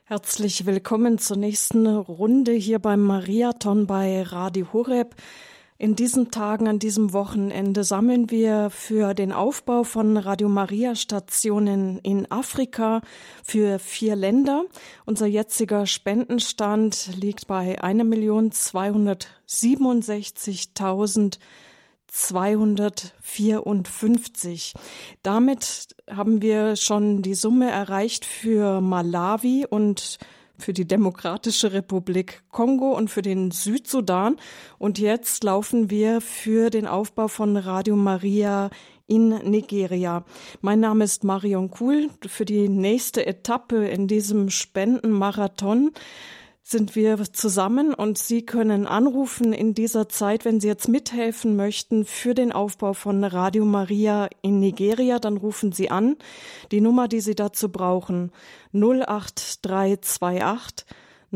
Herzlich willkommen zur nächsten Runde hier beim Mariathon bei Radio Horeb. In diesen Tagen, an diesem Wochenende sammeln wir für den Aufbau von Radio Maria Stationen in Afrika für 4 Länder. Unser jetziger Spendenstand liegt bei 1.267.254. Damit haben wir schon die Summe erreicht für Malawi und für die Demokratische Republik Kongo und für den Südsudan. Und jetzt laufen wir für den Aufbau von Radio Maria in Nigeria. Mein Name ist Marion Kuhl. Für die nächste Etappe in diesem Spendenmarathon sind wir zusammen und Sie können anrufen in dieser Zeit, wenn Sie jetzt mithelfen möchten für den Aufbau von Radio Maria in Nigeria, dann rufen Sie an. Die Nummer, die Sie dazu brauchen, 08328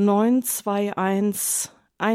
921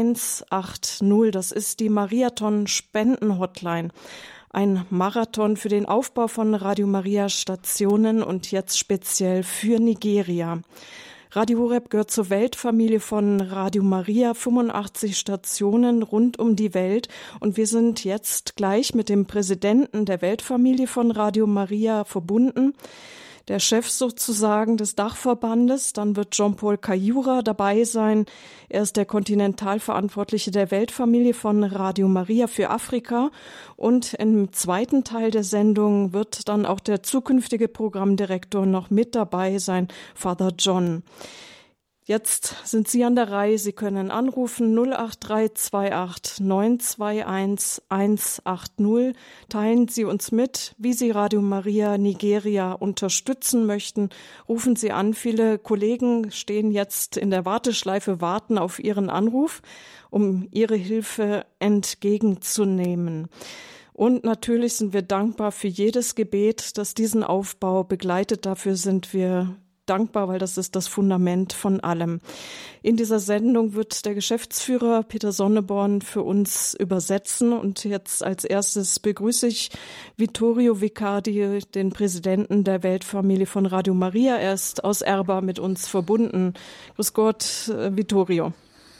180. Das ist die Mariathon-Spenden-Hotline. Ein Marathon für den Aufbau von Radio Maria Stationen und jetzt speziell für Nigeria. Radio Horeb gehört zur Weltfamilie von Radio Maria, 85 Stationen rund um die Welt. Und wir sind jetzt gleich mit dem Präsidenten der Weltfamilie von Radio Maria verbunden, der Chef sozusagen des Dachverbandes. Dann wird Jean-Paul Kayura dabei sein. Er ist der Kontinentalverantwortliche der Weltfamilie von Radio Maria für Afrika. Und im zweiten Teil der Sendung wird dann auch der zukünftige Programmdirektor noch mit dabei sein, Father John. Jetzt sind Sie an der Reihe. Sie können anrufen 08328 921 180. Teilen Sie uns mit, wie Sie Radio Maria Nigeria unterstützen möchten. Rufen Sie an. Viele Kollegen stehen jetzt in der Warteschleife, warten auf Ihren Anruf, um Ihre Hilfe entgegenzunehmen. Und natürlich sind wir dankbar für jedes Gebet, das diesen Aufbau begleitet. Dafür sind wir dankbar, weil das ist das Fundament von allem. In dieser Sendung wird der Geschäftsführer Peter Sonneborn für uns übersetzen. Und jetzt als erstes begrüße ich Vittorio Vicardi, den Präsidenten der Weltfamilie von Radio Maria. Er ist aus Erba mit uns verbunden. Grüß Gott, Vittorio.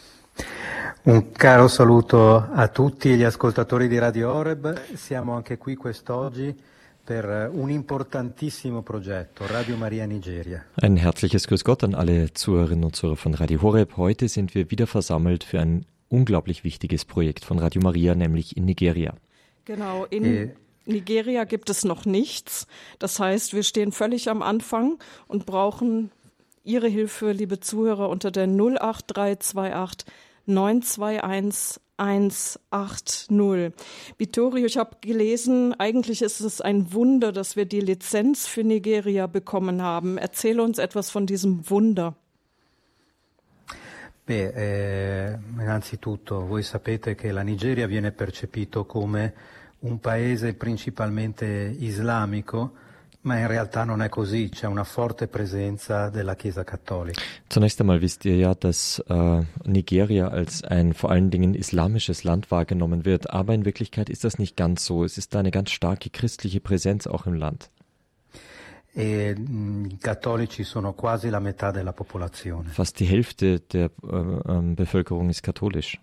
Un caro saluto a tutti gli ascoltatori di Radio Horeb. Siamo anche qui quest'oggi per un importantissimo progetto, Radio Maria Nigeria. Ein herzliches Grüß Gott an alle Zuhörerinnen und Zuhörer von Radio Horeb. Heute sind wir wieder versammelt für ein unglaublich wichtiges Projekt von Radio Maria, nämlich in Nigeria. Genau, in Nigeria gibt es noch nichts. Das heißt, wir stehen völlig am Anfang und brauchen Ihre Hilfe, liebe Zuhörer, unter der 08328 921 180. Vittorio, ich habe gelesen, eigentlich ist es ein Wunder, dass wir die Lizenz für Nigeria bekommen haben. Erzähle uns etwas von diesem Wunder. Innanzitutto, voi sapete che la Nigeria viene percepito come un paese principalmente islamico, ma in realtà non è così, c'è una forte presenza della Chiesa Cattolica. Zunächst einmal wisst ihr ja, dass Nigeria als ein vor allen Dingen islamisches Land wahrgenommen wird, aber in Wirklichkeit ist das nicht ganz so. Es ist da eine ganz starke christliche Präsenz auch im Land. I cattolici sono quasi la metà della popolazione. Fast die Hälfte der Bevölkerung ist katholisch.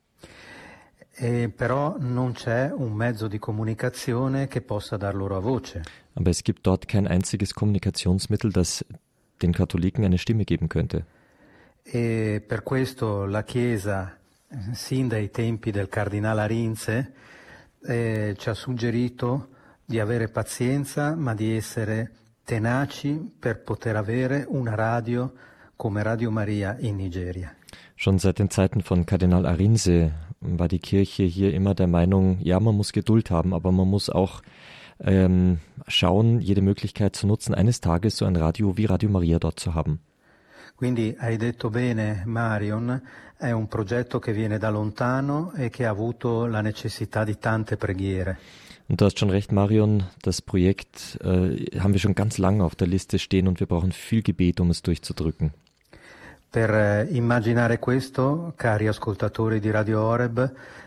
Però non c'è un mezzo di comunicazione che possa dar loro voce. Aber es gibt dort kein einziges Kommunikationsmittel, das den Katholiken eine Stimme geben könnte. E per questo la Chiesa, sin dai tempi del Cardinale Arinze, ci ha suggerito di avere pazienza, ma di essere tenaci per poter avere una radio come Radio Maria in Nigeria. Schon seit den Zeiten von Kardinal Arinze war die Kirche hier immer der Meinung, ja, man muss Geduld haben, aber man muss auch schauen, jede Möglichkeit zu nutzen, eines Tages so ein Radio wie Radio Maria dort zu haben. Quindi hai detto bene, Marion, è un progetto che viene da lontano e che ha avuto la necessità di tante preghiere. Und du hast schon recht, Marion, das Projekt haben wir schon ganz lange auf der Liste stehen und wir brauchen viel Gebet, um es durchzudrücken. Per immaginare questo, cari ascoltatori di Radio Horeb,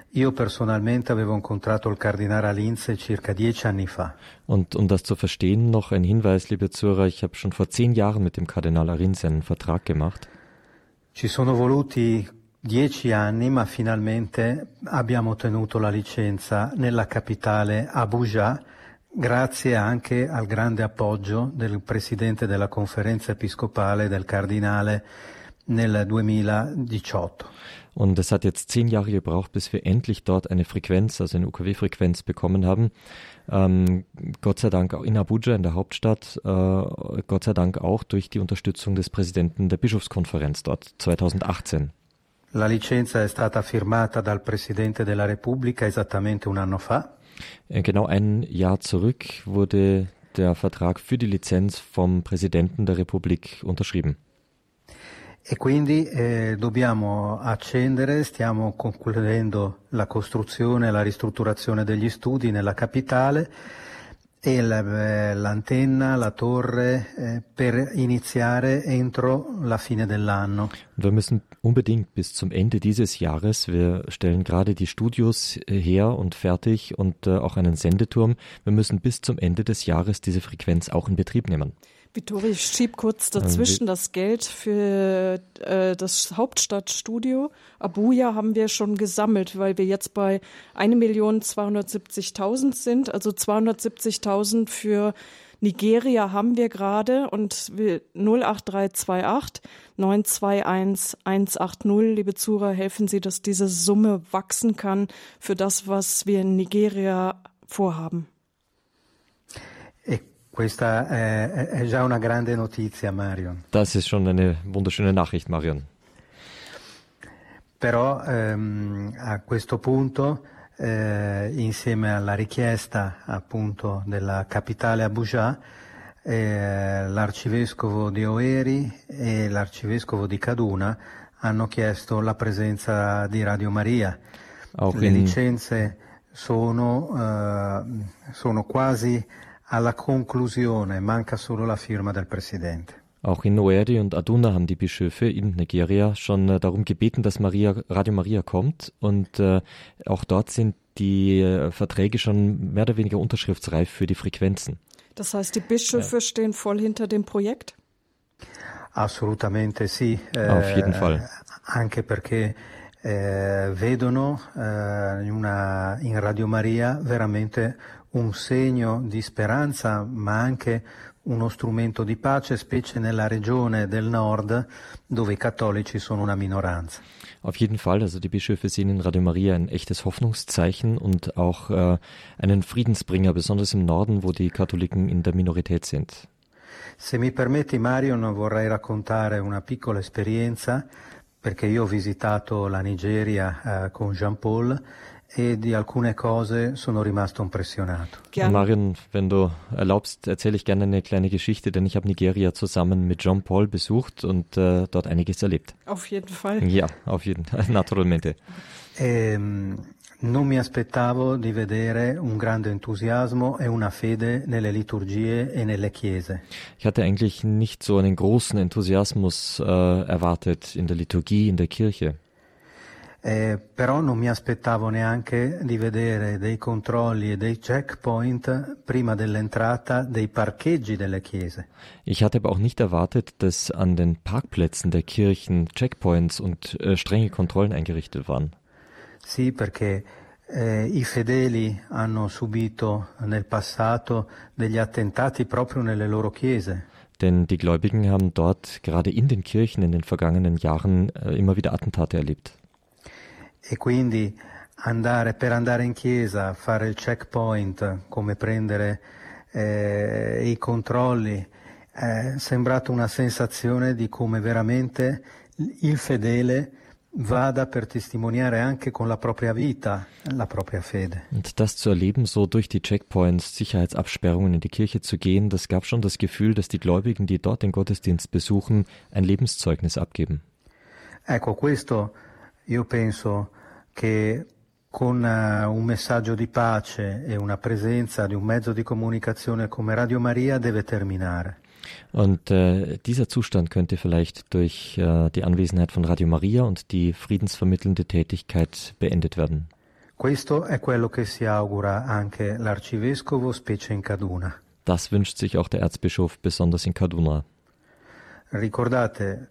Io personalmente avevo incontrato il Cardinale Arinze circa 10 anni fa. Und um das zu verstehen, noch ein Hinweis, liebe Zuhörer, ich habe schon vor 10 Jahren mit dem Kardinal Arinze einen Vertrag gemacht. Ci sono voluti 10 anni, ma finalmente abbiamo ottenuto la licenza nella capitale Abuja, grazie anche al grande appoggio del Presidente della Conferenza Episcopale, del Cardinale, nel 2018. Und es hat jetzt 10 Jahre gebraucht, bis wir endlich dort eine Frequenz, also eine UKW-Frequenz bekommen haben. Gott sei Dank auch in Abuja, in der Hauptstadt, Gott sei Dank auch durch die Unterstützung des Präsidenten der Bischofskonferenz dort 2018. La licenza è stata firmata dal Presidente della Repubblica esattamente un anno fa. Genau ein Jahr zurück wurde der Vertrag für die Lizenz vom Präsidenten der Republik unterschrieben. E quindi dobbiamo accendere, stiamo concludendo la costruzione e la ristrutturazione degli studi nella capitale e l'antenna, la torre per iniziare entro la fine dell'anno. Und wir müssen unbedingt bis zum Ende dieses Jahres, wir stellen gerade die Studios her und fertig und auch einen Sendeturm, wir müssen bis zum Ende des Jahres diese Frequenz auch in Betrieb nehmen. Vittorio, ich schieb kurz dazwischen das Geld für das Hauptstadtstudio. Abuja haben wir schon gesammelt, weil wir jetzt bei 1.270.000 sind. Also 270.000 für Nigeria haben wir gerade und 08328 921 180. Liebe Zuhörer, helfen Sie, dass diese Summe wachsen kann für das, was wir in Nigeria vorhaben. Questa è già una grande notizia, Marion. Das ist schon eine wunderschöne Nachricht, Marion. Però a questo punto, insieme alla richiesta appunto della capitale Abuja, l'arcivescovo di Owerri e l'arcivescovo di Kaduna hanno chiesto la presenza di Radio Maria. Le licenze sono quasi alla conclusione, manca solo la firma del Presidente. Auch in Owerri und Aduna haben die Bischöfe in Nigeria schon darum gebeten, dass Radio Maria kommt und auch dort sind die Verträge schon mehr oder weniger unterschriftsreif für die Frequenzen. Das heißt, die Bischöfe stehen voll hinter dem Projekt? Assolutamente sì. Auf jeden Fall. Anche perché vedono in Radio Maria veramente un segno di speranza, ma anche uno strumento di pace, specie nella regione del Nord, dove i cattolici sono una minoranza. Auf jeden Fall, also die Bischöfe sehen in Radio Maria ein echtes Hoffnungszeichen und auch einen Friedensbringer, besonders im Norden, wo die Katholiken in der Minorität sind. Se mi permetti, Marion, vorrei raccontare una piccola esperienza, perché io ho visitato la Nigeria con Jean Paul e di alcune cose sono rimasto impressionato. Marion, wenn du erlaubst, erzähle ich gerne eine kleine Geschichte, denn ich habe Nigeria zusammen mit Jean Paul besucht und dort einiges erlebt. Auf jeden Fall. Ja, auf jeden Fall, naturalmente. Non mi aspettavo di vedere un grande entusiasmo e una fede nelle liturgie e nelle chiese. Ich hatte eigentlich nicht so einen großen Enthusiasmus erwartet in der Liturgie, in der Kirche. Però non mi aspettavo neanche di vedere dei controlli e dei checkpoint prima dell'entrata dei parcheggi delle chiese. Ich hatte aber auch nicht erwartet, dass an den Parkplätzen der Kirchen Checkpoints und strenge Kontrollen eingerichtet waren. Sì, perché i fedeli hanno subito nel passato degli attentati proprio nelle loro chiese. Denn die Gläubigen haben dort gerade in den Kirchen in den vergangenen Jahren immer wieder Attentate erlebt. E quindi per andare in chiesa, fare il checkpoint, come prendere i controlli, è sembrata una sensazione di come veramente il fedele vada per testimoniare anche con la propria vita la propria fede. Und das zu erleben, so durch die Checkpoints, Sicherheitsabsperrungen in die Kirche zu gehen, das gab schon das Gefühl, dass die Gläubigen, die dort den Gottesdienst besuchen, ein Lebenszeugnis abgeben. Ecco, questo io penso che con un messaggio di pace e una presenza di un mezzo di comunicazione come Radio Maria deve terminare. Und dieser Zustand könnte vielleicht durch die Anwesenheit von Radio Maria und die friedensvermittelnde Tätigkeit beendet werden. Questo è quello che si augura anche l'arcivescovo, specie in Kaduna. Das wünscht sich auch der Erzbischof, besonders in Kaduna. Ricordate,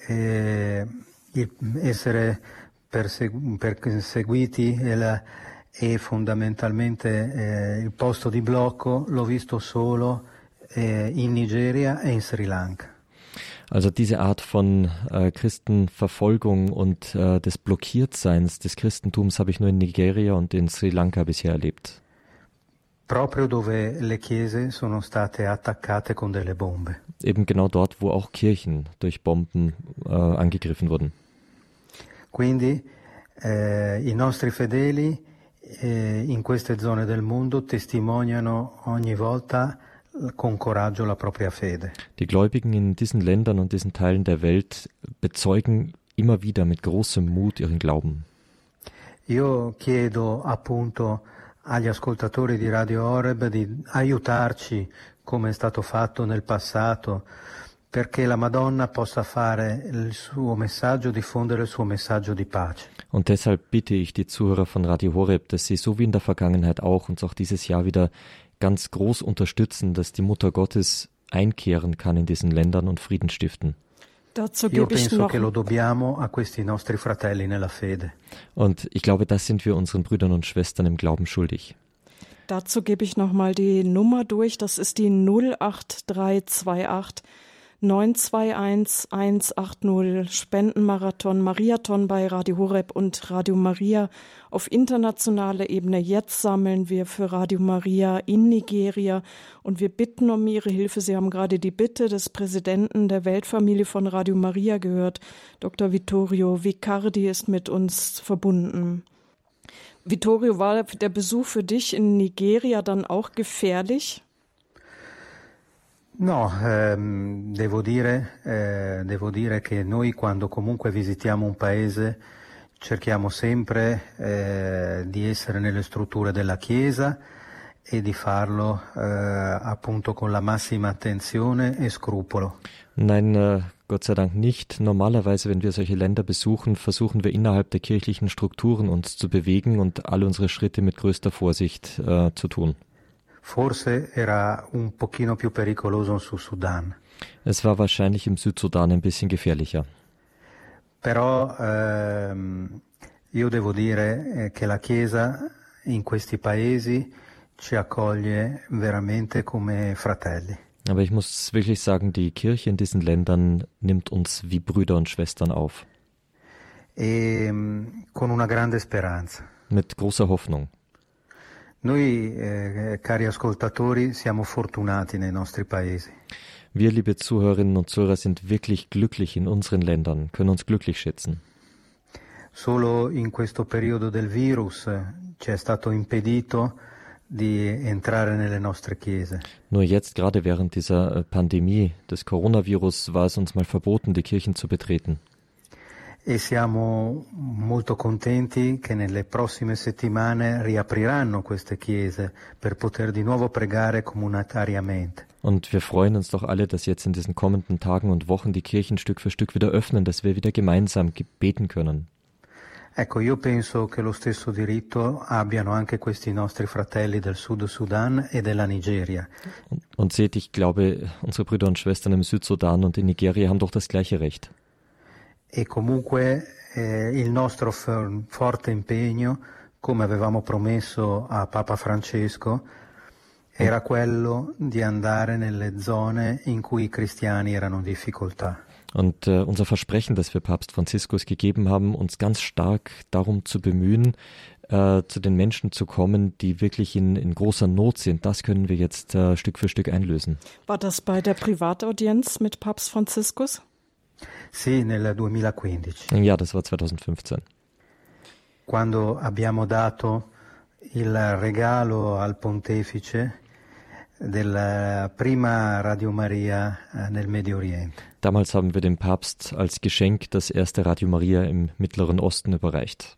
essere perseguiti e fondamentalmente il posto di blocco l'ho visto solo in Nigeria e in Sri Lanka. Also diese Art von Christenverfolgung und des Blockiertseins des Christentums habe ich nur in Nigeria und in Sri Lanka bisher erlebt. Proprio dove le chiese sono state attaccate con delle bombe. Eben genau dort, wo auch Kirchen durch Bomben angegriffen wurden. Quindi i nostri fedeli in queste zone del mondo testimoniano ogni volta con coraggio la propria fede. Die Gläubigen in diesen Ländern und diesen Teilen der Welt bezeugen immer wieder mit großem Mut ihren Glauben. Io chiedo appunto agli ascoltatori di Radio Horeb di aiutarci, come è stato fatto nel passato, perché la Madonna possa fare il suo messaggio, diffondere il suo messaggio di pace. Und deshalb bitte ich die Zuhörer von Radio Horeb, dass sie so wie in der Vergangenheit auch uns auch dieses Jahr wieder ganz groß unterstützen, dass die Mutter Gottes einkehren kann in diesen Ländern und Frieden stiften. Dazu Io gebe ich penso noch che lo dobbiamo a questi nostri fratelli nella fede. Und ich glaube, das sind wir unseren Brüdern und Schwestern im Glauben schuldig. Dazu gebe ich noch mal die Nummer durch. Das ist die 08328 921 180 Spendenmarathon Mariathon bei Radio Horeb und Radio Maria. Auf internationaler Ebene jetzt sammeln wir für Radio Maria in Nigeria und wir bitten um Ihre Hilfe. Sie haben gerade die Bitte des Präsidenten der Weltfamilie von Radio Maria gehört. Dr. Vittorio Vicardi ist mit uns verbunden. Vittorio, war der Besuch für dich in Nigeria dann auch gefährlich? No, devo dire che noi quando comunque visitiamo un paese cerchiamo sempre di essere nelle strutture della Chiesa e di farlo appunto con la massima attenzione e scrupolo. Nein, Gott sei Dank nicht. Normalerweise, wenn wir solche Länder besuchen, versuchen wir innerhalb der kirchlichen Strukturen uns zu bewegen und alle unsere Schritte mit größter Vorsicht zu tun. Forse era un pochino più pericoloso sul Sudan. Es war wahrscheinlich im Südsudan ein bisschen gefährlicher. Però io devo dire che la Chiesa in questi paesi ci accoglie veramente come fratelli. Aber ich muss wirklich sagen, die Kirche in diesen Ländern nimmt uns wie Brüder und Schwestern auf. E con una grande speranza. Mit großer Hoffnung. Noi, cari ascoltatori, siamo fortunati nei nostri paesi. Wir, liebe Zuhörerinnen und Zuhörer, sind wirklich glücklich in unseren Ländern, können uns glücklich schätzen. Solo in questo periodo del virus ci è stato impedito di entrare nelle nostre chiese. Nur jetzt, gerade während dieser Pandemie des Coronavirus, war es uns mal verboten, die Kirchen zu betreten. E siamo molto contenti che nelle prossime settimane riapriranno queste chiese per poter di nuovo pregare comunitariamente. Und wir freuen uns doch alle, dass jetzt in diesen kommenden Tagen und Wochen die Kirchen Stück für Stück wieder öffnen, dass wir wieder gemeinsam beten können. Ecco, io penso che lo stesso diritto abbiano anche questi nostri fratelli del Sud Sudan e della Nigeria. Und seht, ich glaube, unsere Brüder und Schwestern im Südsudan und in Nigeria haben doch das gleiche Recht. E comunque il nostro forte impegno, come avevamo promesso a Papa Francesco, era quello di andare nelle zone in cui i cristiani erano in difficoltà. Und unser Versprechen, das wir Papst Franziskus gegeben haben, uns ganz stark darum zu bemühen, zu den Menschen zu kommen, die wirklich in großer Not sind, das können wir jetzt Stück für Stück einlösen. War das bei der Privataudienz mit Papst Franziskus? Sì, nel 2015. Ja, das war 2015. Quando abbiamo dato il regalo al Pontefice della prima Radio Maria nel Medio Oriente. Damals haben wir dem Papst als Geschenk das erste Radio Maria im Mittleren Osten überreicht.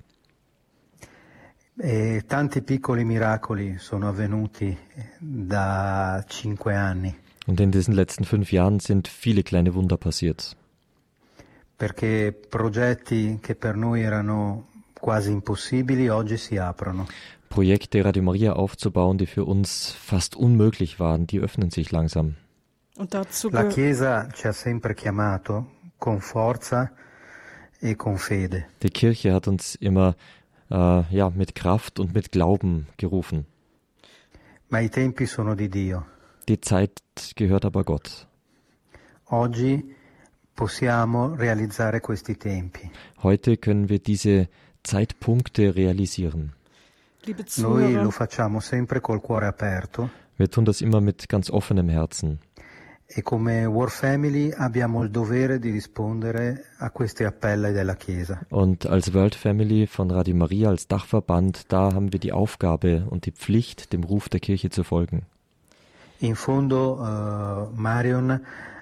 E tanti piccoli miracoli sono avvenuti da 5 anni. Und in diesen letzten 5 Jahren sind viele kleine Wunder passiert. Perché progetti che per noi erano quasi impossibili oggi si aprono. Projekte Radio Maria aufzubauen, die für uns fast unmöglich waren, die öffnen sich langsam. Und dazu La Chiesa ci ha sempre chiamato con forza e con fede. Die Kirche hat uns immer mit Kraft und mit Glauben gerufen. Ma i tempi sono di Dio. Die Zeit gehört aber Gott. Oggi possiamo realizzare questi tempi. Heute können wir diese Zeitpunkte realisieren. Liebe Noi Zuhörer, lo facciamo sempre col cuore aperto Wir tun das immer mit ganz offenem Herzen. e come World Family abbiamo il dovere di rispondere a questi appelli della Chiesa. Und als World Family von Radio Maria, als Dachverband, da haben wir die Aufgabe und die Pflicht, dem Ruf der Kirche zu folgen. In fondo, Marion,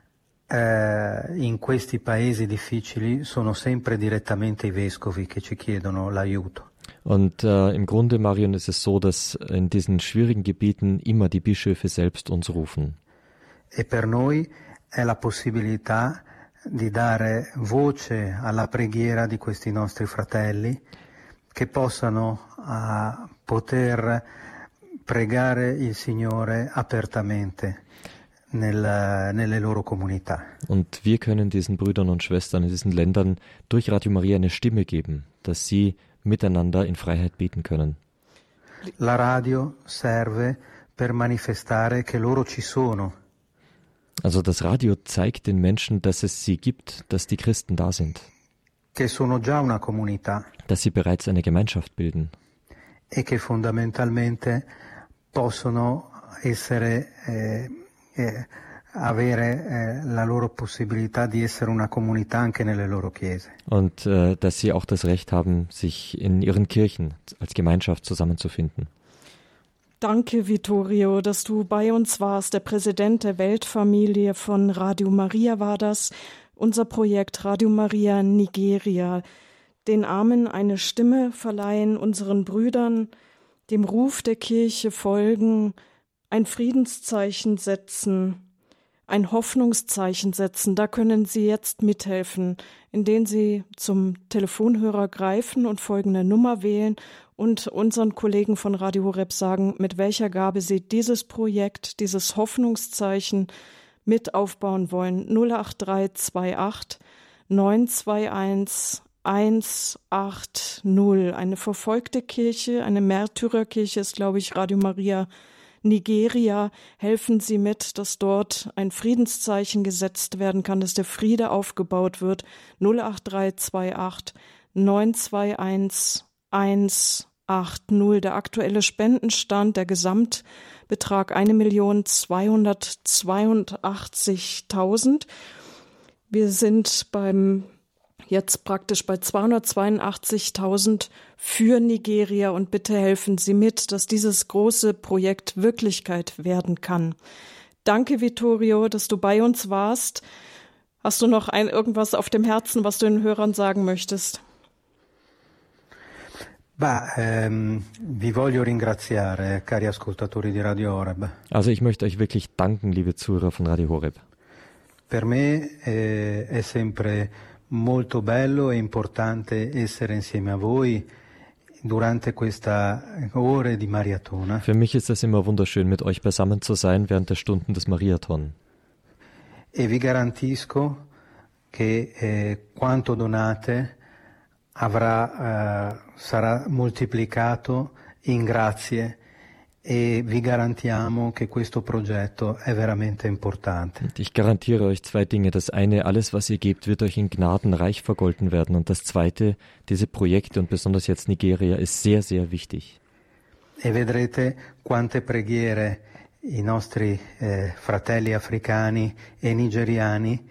in questi paesi difficili sono sempre direttamente i vescovi che ci chiedono l'aiuto. Und im Grunde, Marion, ist es so, dass in diesen schwierigen Gebieten immer die Bischöfe selbst uns rufen. E per noi è la possibilità di dare voce alla preghiera di questi nostri fratelli che possano poter pregare il Signore apertamente nelle loro comunità. Und wir können diesen Brüdern und Schwestern in diesen Ländern durch Radio Maria eine Stimme geben, dass sie miteinander in Freiheit beten können. La radio serve per manifestare che loro ci sono. Also das Radio zeigt den Menschen, dass es sie gibt, dass die Christen da sind, Che sono già una comunità dass sie bereits eine Gemeinschaft bilden e che fondamentalmente possono essere avere la loro possibilità di essere una comunità anche nelle loro chiese. und dass sie auch das Recht haben, sich in ihren Kirchen als Gemeinschaft zusammenzufinden. danke Vittorio, dass du bei uns warst. Der Präsident der Weltfamilie von Radio Maria war das. Unser Projekt Radio Maria Nigeria. Den Armen eine Stimme verleihen, unseren Brüdern, dem Ruf der Kirche folgen, ein Friedenszeichen setzen, ein Hoffnungszeichen setzen. Da können Sie jetzt mithelfen, indem Sie zum Telefonhörer greifen und folgende Nummer wählen und unseren Kollegen von Radio Horeb sagen, mit welcher Gabe Sie dieses Projekt, dieses Hoffnungszeichen mit aufbauen wollen. 08328 921 180. Eine verfolgte Kirche, eine Märtyrerkirche ist, glaube ich, Radio Maria Nigeria. Helfen Sie mit, dass dort ein Friedenszeichen gesetzt werden kann, dass der Friede aufgebaut wird. 08328 921 180. Der aktuelle Spendenstand, der Gesamtbetrag 1.282.000. Wir sind jetzt praktisch bei 282.000 für Nigeria und bitte helfen Sie mit, dass dieses große Projekt Wirklichkeit werden kann. Danke, Vittorio, dass du bei uns warst. Hast du noch irgendwas auf dem Herzen, was du den Hörern sagen möchtest? Vi voglio ringraziare, cari ascoltatori di Radio Horeb. Also ich möchte euch wirklich danken, liebe Zuhörer von Radio Horeb. Per me è sempre molto bello e importante essere insieme a voi durante questa ore di maratona. Für mich ist es immer wunderschön, mit euch beisammen zu sein während der Stunden des Mariathon. E vi garantisco che quanto donate sarà moltiplicato in grazie e vi garantiamo che questo progetto è veramente importante. Und ich garantiere euch zwei Dinge. Das eine, alles, was ihr gebt, wird euch in Gnaden reich vergolten werden. Und das zweite, diese Projekte und besonders jetzt Nigeria ist sehr, sehr wichtig. E vedrete quante preghiere i nostri fratelli africani e nigeriani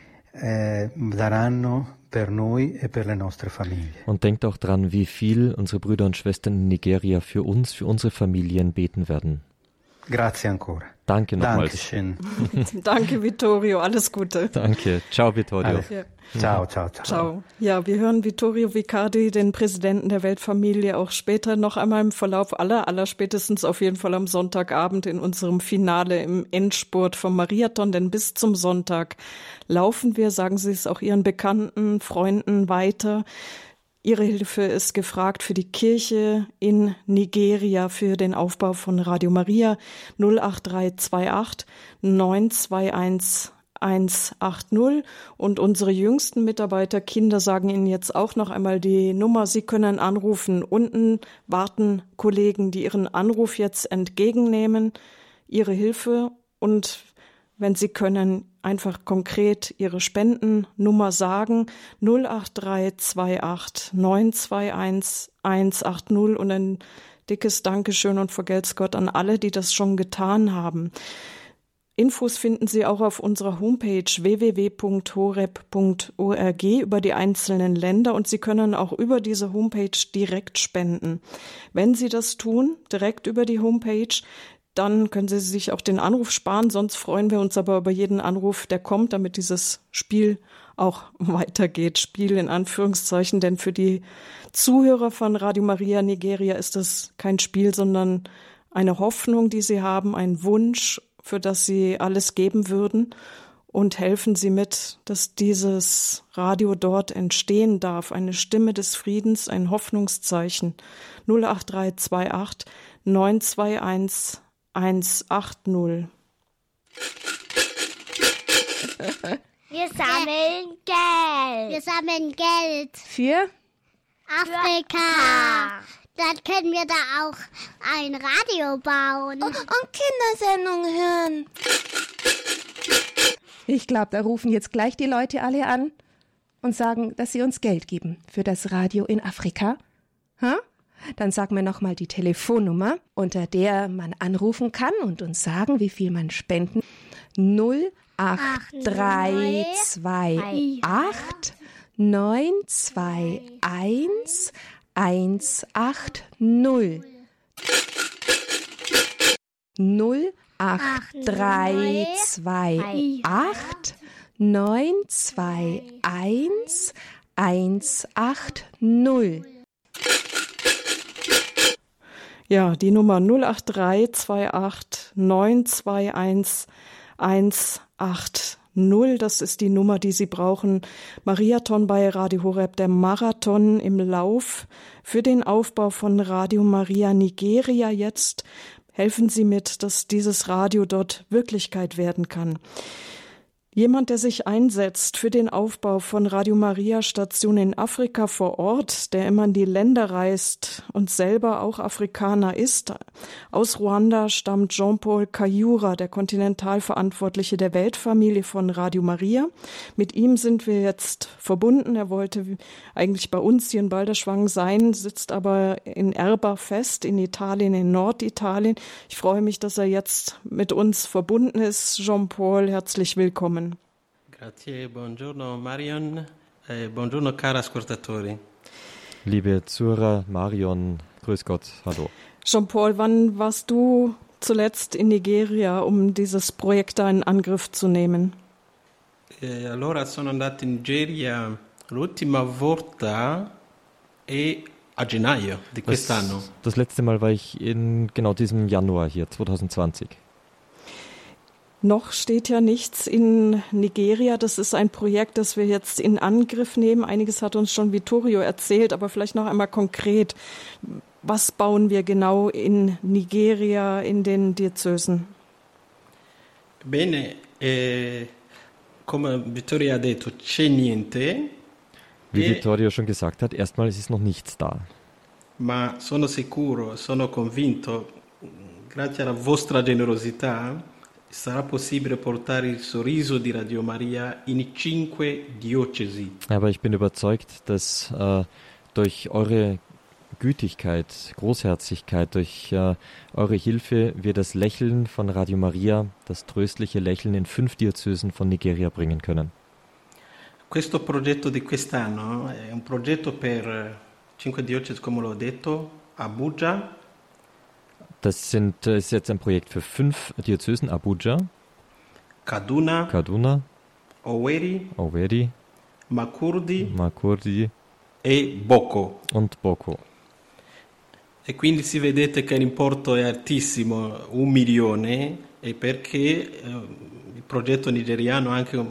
daranno per noi e per le nostre famiglie. Und denkt auch dran, wie viel unsere Brüder und Schwestern in Nigeria für uns, für unsere Familien beten werden. Grazie ancora. Danke nochmals. Danke, Vittorio. Alles Gute. Danke. Ciao, Vittorio. Ja. Ciao, ciao, ciao. Ciao. Ja, wir hören Vittorio Vicardi, den Präsidenten der Weltfamilie, auch später noch einmal im Verlauf aller spätestens auf jeden Fall am Sonntagabend in unserem Finale im Endspurt vom Mariathon, denn bis zum Sonntag laufen wir, sagen Sie es auch Ihren Bekannten, Freunden weiter. Ihre Hilfe ist gefragt für die Kirche in Nigeria, für den Aufbau von Radio Maria 08328 921 180. Und unsere jüngsten Mitarbeiterkinder sagen Ihnen jetzt auch noch einmal die Nummer. Sie können anrufen. Unten warten Kollegen, die Ihren Anruf jetzt entgegennehmen, Ihre Hilfe, und wenn Sie können, einfach konkret Ihre Spendennummer sagen, 08328 921 180, und ein dickes Dankeschön und vergelt's Gott an alle, die das schon getan haben. Infos finden Sie auch auf unserer Homepage www.horeb.org über die einzelnen Länder, und Sie können auch über diese Homepage direkt spenden. Wenn Sie das tun, direkt über die Homepage, dann können Sie sich auch den Anruf sparen, sonst freuen wir uns aber über jeden Anruf, der kommt, damit dieses Spiel auch weitergeht. Spiel in Anführungszeichen, denn für die Zuhörer von Radio Maria Nigeria ist das kein Spiel, sondern eine Hoffnung, die sie haben, ein Wunsch, für das sie alles geben würden, und helfen Sie mit, dass dieses Radio dort entstehen darf. Eine Stimme des Friedens, ein Hoffnungszeichen. 08328 921 180. Wir sammeln Geld. Wir sammeln Geld. Für Afrika. Dann können wir da auch ein Radio bauen. Und Kindersendungen hören. Ich glaube, da rufen jetzt gleich die Leute alle an und sagen, dass sie uns Geld geben für das Radio in Afrika. Ha? Dann sagen wir nochmal die Telefonnummer, unter der man anrufen kann und uns sagen, wie viel man spenden. 08328 921 180. 08328 921 180. Ja, die Nummer 08328 921 180. Das ist die Nummer, die Sie brauchen. Mariathon bei Radio Horeb, der Marathon im Lauf für den Aufbau von Radio Maria Nigeria jetzt. Helfen Sie mit, dass dieses Radio dort Wirklichkeit werden kann. Jemand, der sich einsetzt für den Aufbau von Radio Maria Stationen in Afrika vor Ort, der immer in die Länder reist und selber auch Afrikaner ist. Aus Ruanda stammt Jean-Paul Kayura, der Kontinentalverantwortliche der Weltfamilie von Radio Maria. Mit ihm sind wir jetzt verbunden. Er wollte eigentlich bei uns hier in Balderschwang sein, sitzt aber in Erba fest, in Italien, in Norditalien. Ich freue mich, dass er jetzt mit uns verbunden ist. Jean-Paul, herzlich willkommen. Grazie, buongiorno Marion, buongiorno cari ascoltatori. Liebe Zuhörer, Marion, grüß Gott, hallo. Jean-Paul, wann warst du zuletzt in Nigeria, um dieses Projekt da in Angriff zu nehmen? Allora sono andato in Nigeria l'ultima volta a gennaio di quest'anno. Das letzte Mal war ich in genau diesem Januar hier, 2020. Noch steht ja nichts in Nigeria. Das ist ein Projekt, das wir jetzt in Angriff nehmen. Einiges hat uns schon Vittorio erzählt, aber vielleicht noch einmal konkret. Was bauen wir genau in Nigeria, in den Diözesen? Bene, come Vittorio ha detto, c'è niente. Wie Vittorio schon gesagt hat, erstmal ist noch nichts da. Ma sono sicuro, sono convinto, grazie alla vostra generosità, sarà possibile portare il sorriso di Radio Maria in 5 diocesi. Aber ich bin überzeugt, dass durch eure Gütigkeit, Großherzigkeit, durch eure Hilfe wir das Lächeln von Radio Maria, das tröstliche Lächeln in 5 Diözesen von Nigeria bringen können. Questo progetto di quest'anno è un progetto per 5 diocesi, come l'ho detto, Abuja. Das ist jetzt ein Projekt für 5 Diözesen, Abuja, Kaduna, Owerri, Makurdi e Boko. Und Boko. E quindi si vedete che l'importo è altissimo, 1 milione, e perché il progetto nigeriano ha anche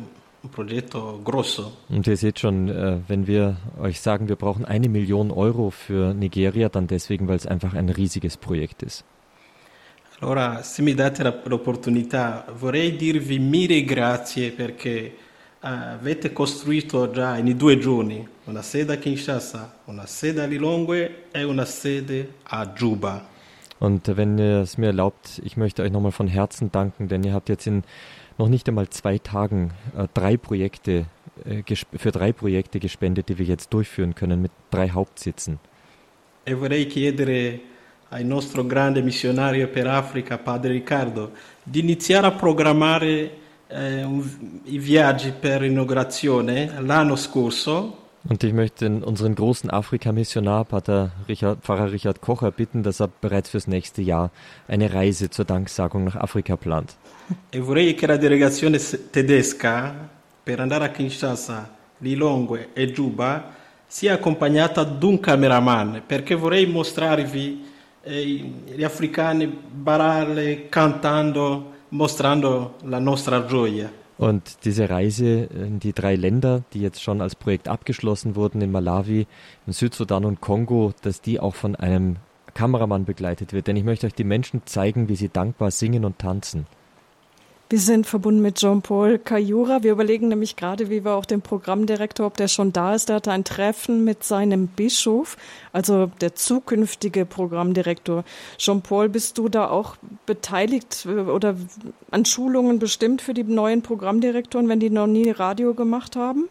un progetto grosso. Und ihr seht schon, wenn wir euch sagen, wir brauchen 1 Million Euro für Nigeria, dann deswegen, weil es einfach ein riesiges Projekt ist. Allora, se mi date l'opportunità, vorrei dirvi mille grazie perché avete costruito già in 2 giorni una sede a Kinshasa, una sede a Lilongwe e una sede a Juba. Und wenn ihr es mir erlaubt, ich möchte euch nochmal von Herzen danken, denn ihr habt jetzt in noch nicht einmal 2 Tagen 3 Projekte für 3 Projekte gespendet, die wir jetzt durchführen können mit 3 Hauptsitzen. E vorrei chiedere al nostro grande missionario per Africa, Padre Riccardo, di iniziare a programmare i viaggi per l'inaugurazione l'anno scorso. Und ich möchte unseren großen Afrika-Missionar, Pfarrer Richard Kocher, bitten, dass er bereits fürs nächste Jahr eine Reise zur Danksagung nach Afrika plant. E vorrei che la delegazione tedesca, per andare a Kinshasa, Lilongwe e Juba, sia accompagnata ad un cameraman, perché vorrei mostrarvi gli africani ballare, cantando, mostrando la nostra gioia. Und diese Reise in die 3 Länder, die jetzt schon als Projekt abgeschlossen wurden, in Malawi, in Südsudan und Kongo, dass die auch von einem Kameramann begleitet wird. Denn ich möchte euch die Menschen zeigen, wie sie dankbar singen und tanzen. Wir sind verbunden mit Jean-Paul Kayura. Wir überlegen nämlich gerade, wie wir auch den Programmdirektor, ob der schon da ist. Der hatte ein Treffen mit seinem Bischof, also der zukünftige Programmdirektor. Jean-Paul, bist du da auch beteiligt oder an Schulungen bestimmt für die neuen Programmdirektoren, wenn die noch nie Radio gemacht haben?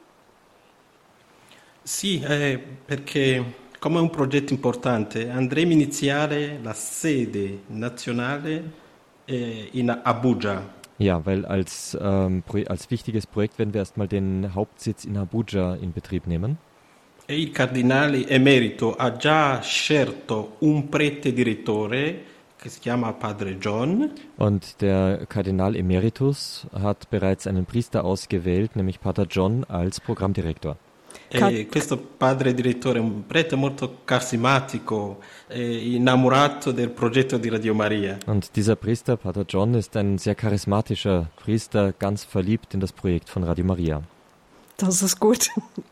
Sì, perché come è un progetto importante, andremo a iniziare la sede nazionale in Abuja. Ja, weil als wichtiges Projekt werden wir erstmal den Hauptsitz in Abuja in Betrieb nehmen. E il cardinale emerito ha già scelto un prete direttore che si chiama Padre John. Und der Kardinal Emeritus hat bereits einen Priester ausgewählt, nämlich Pater John als Programmdirektor. E questo padre direttore è un prete molto carismatico, innamorato del progetto di Radio Maria. Und dieser Priester, Pater John, ist ein sehr charismatischer Priester, ganz verliebt in das Projekt von Radio Maria. Das ist gut.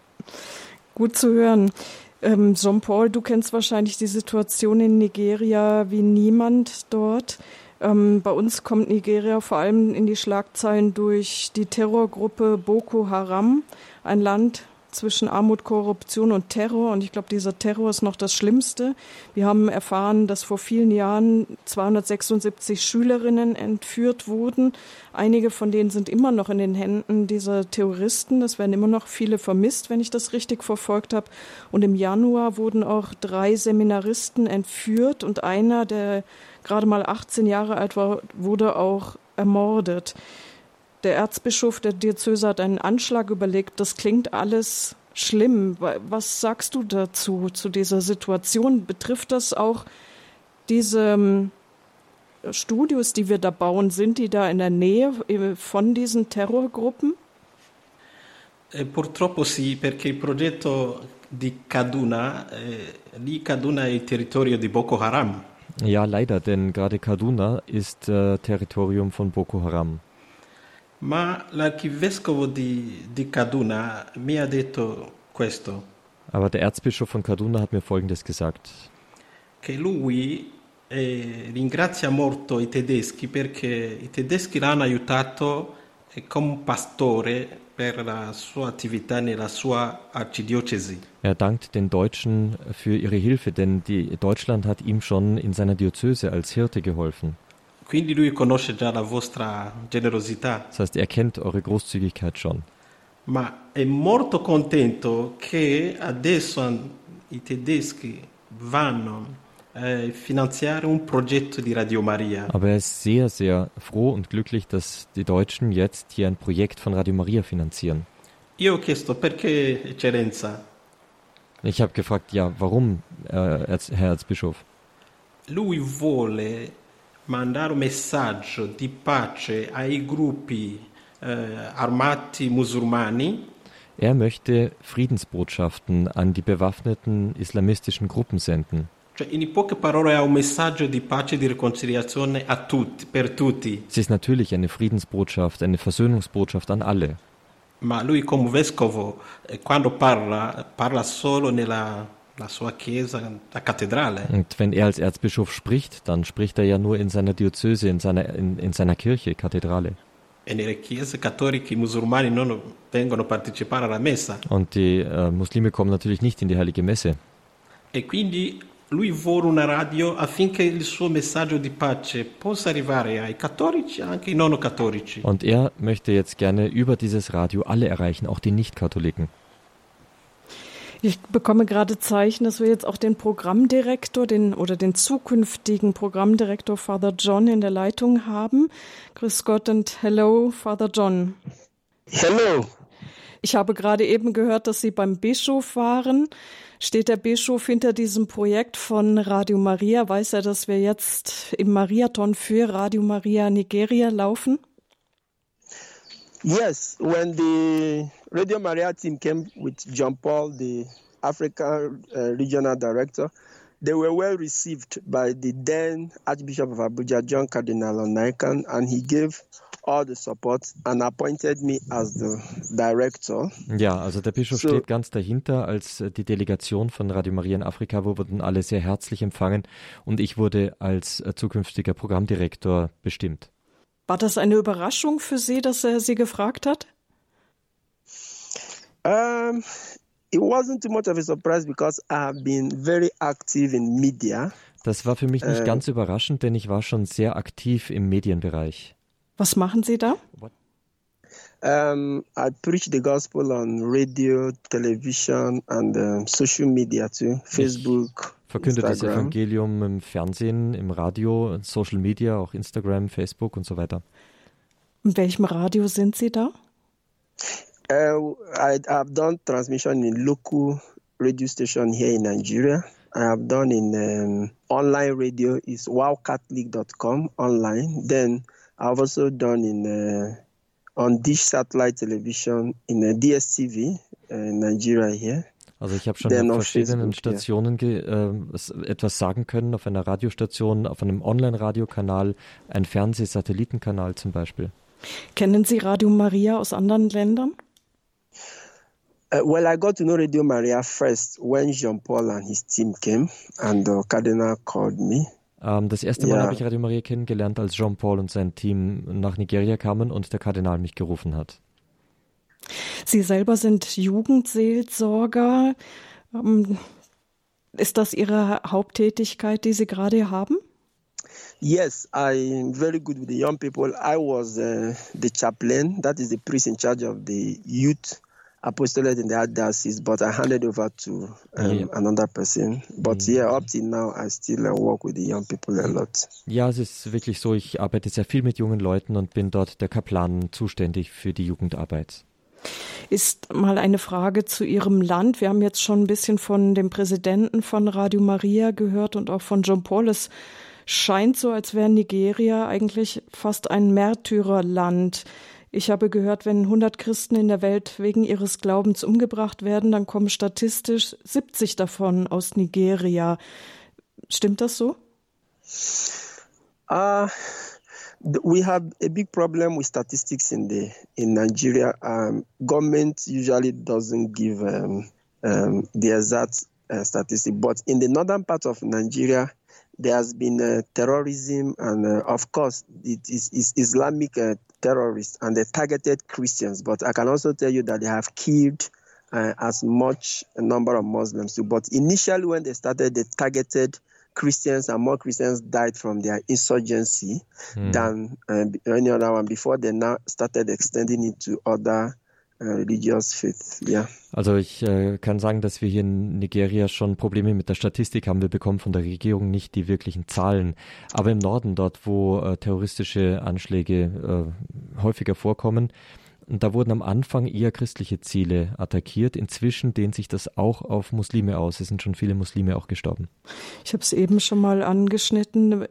Gut zu hören. Jean-Paul, du kennst wahrscheinlich die Situation in Nigeria wie niemand dort. Bei uns kommt Nigeria vor allem in die Schlagzeilen durch die Terrorgruppe Boko Haram, ein Land zwischen Armut, Korruption und Terror. Und ich glaube, dieser Terror ist noch das Schlimmste. Wir haben erfahren, dass vor vielen Jahren 276 Schülerinnen entführt wurden. Einige von denen sind immer noch in den Händen dieser Terroristen. Es werden immer noch viele vermisst, wenn ich das richtig verfolgt habe. Und im Januar wurden auch 3 Seminaristen entführt und einer, der gerade mal 18 Jahre alt war, wurde auch ermordet. Der Erzbischof der Diözese hat einen Anschlag überlegt. Das klingt alles schlimm. Was sagst du dazu, zu dieser Situation? Betrifft das auch diese Studios, die wir da bauen? Sind die da in der Nähe von diesen Terrorgruppen? Purtroppo sì, perché il progetto di Kaduna, lì Kaduna è il territorio di Boko Haram. Ja, leider, denn gerade Kaduna ist Territorium von Boko Haram. Ma l'archivescovo di Kaduna mi ha detto questo. Aber der Erzbischof von Kaduna hat mir Folgendes gesagt. Che lui ringrazia molto i tedeschi perché i tedeschi l'hanno aiutato come pastore per la sua attività nella sua archidiocesi. Er dankt den Deutschen für ihre Hilfe, denn Deutschland hat ihm schon in seiner Diözese als Hirte geholfen. Quindi lui conosce già la vostra generosità. Das heißt, er kennt eure Großzügigkeit schon. Ma è molto contento che adesso i tedeschi vanno a finanziare un progetto di Radio Maria. Aber er ist sehr, sehr froh und glücklich, dass die Deutschen jetzt hier ein Projekt von Radio Maria finanzieren. Io ho chiesto perché, Eccellenza? Ich habe gefragt, ja, warum, Herr Erzbischof? Lui vuole mandare un messaggio di pace ai gruppi armati musulmani. Er möchte Friedensbotschaften an die bewaffneten islamistischen Gruppen senden. Cioè, in poche parole, ha un messaggio di pace e di riconciliazione a tutti, per tutti. Es ist natürlich eine Friedensbotschaft, eine Versöhnungsbotschaft an alle. Ma lui come vescovo, quando parla solo nella sua chiesa, la cattedrale. Und wenn er als Erzbischof spricht, dann spricht er ja nur in seiner Diözese, in seiner Kirche, Kathedrale. E nelle chiese cattoliche i musulmani non vengono a partecipare alla messa. Und die Muslime kommen natürlich nicht in die heilige Messe. E quindi lui vuole una radio affinché il suo messaggio di pace possa arrivare ai cattolici e anche ai non cattolici. Und er möchte jetzt gerne über dieses Radio alle erreichen, auch die Nicht-Katholiken. Ich bekomme gerade Zeichen, dass wir jetzt auch den Programmdirektor, den zukünftigen Programmdirektor Father John in der Leitung haben. Grüß Gott und hello, Father John. Hello. Ich habe gerade eben gehört, dass Sie beim Bischof waren. Steht der Bischof hinter diesem Projekt von Radio Maria? Weiß er, dass wir jetzt im Marathon für Radio Maria Nigeria laufen? Yes, when the Radio Maria team came with John Paul, the Africa Regional Director, they were well received by the then Archbishop of Abuja, John Cardinal Onaikan, and he gave all the support and appointed me as the director. Ja, also der Bischof steht ganz dahinter. Als die Delegation von Radio Maria in Afrika wurden alle sehr herzlich empfangen und ich wurde als zukünftiger Programmdirektor bestimmt. War das eine Überraschung für Sie, dass er Sie gefragt hat? It wasn't too much of a surprise because I have been very active in media. Das war für mich nicht ganz überraschend, denn ich war schon sehr aktiv im Medienbereich. Was machen Sie da? I preach the gospel on radio, television and social media too, Facebook, verkünde das Instagram. Evangelium im Fernsehen, im Radio, Social Media, auch Instagram, Facebook und so weiter. In welchem Radio sind Sie da? I have done transmission in local radio station here in Nigeria. I have done in online radio is wowcatholic.com online. Then I've also done in on Dish Satellite Television in DSTV in Nigeria here. Also ich habe schon auf verschiedenen Stationen etwas sagen können, auf einer Radiostation, auf einem Online-Radiokanal, ein Fernsehsatellitenkanal zum Beispiel. Kennen Sie Radio Maria aus anderen Ländern? Well, I got to know Radio Maria first when Jean Paul and his team came and the Cardinal called me. Das erste Mal habe ich Radio Maria kennengelernt, als Jean Paul und sein Team nach Nigeria kamen und der Kardinal mich gerufen hat. Sie selber sind Jugendseelsorger. Ist das Ihre Haupttätigkeit, die Sie gerade haben? Yes, I'm very good with the young people. I was the chaplain, that is the priest in charge of the youth apostolate in the archdiocese, but I handed over to another person. But up till now, I still work with the young people a lot. Ja, es ist wirklich so, ich arbeite sehr viel mit jungen Leuten und bin dort der Kaplan zuständig für die Jugendarbeit. Ist mal eine Frage zu Ihrem Land. Wir haben jetzt schon ein bisschen von dem Präsidenten von Radio Maria gehört und auch von John Paul. Es scheint so, als wäre Nigeria eigentlich fast ein Märtyrerland. Ich habe gehört, wenn 100 Christen in der Welt wegen ihres Glaubens umgebracht werden, dann kommen statistisch 70 davon aus Nigeria. Stimmt das so? We have a big problem with statistics in Nigeria. Government usually doesn't give the exact statistic, but in the northern part of Nigeria, there has been terrorism, and of course, it is Islamic terrorists, and they targeted Christians. But I can also tell you that they have killed as much a number of Muslims too. But initially, when they started, they targeted Christians, and more Christians died from their insurgency than any other one. Before they now started extending it to other religious faith, yeah. Also ich kann sagen, dass wir hier in Nigeria schon Probleme mit der Statistik haben. Wir bekommen von der Regierung nicht die wirklichen Zahlen. Aber im Norden, dort wo terroristische Anschläge häufiger vorkommen, da wurden am Anfang eher christliche Ziele attackiert. Inzwischen dehnt sich das auch auf Muslime aus. Es sind schon viele Muslime auch gestorben. Ich habe es eben schon mal angeschnitten.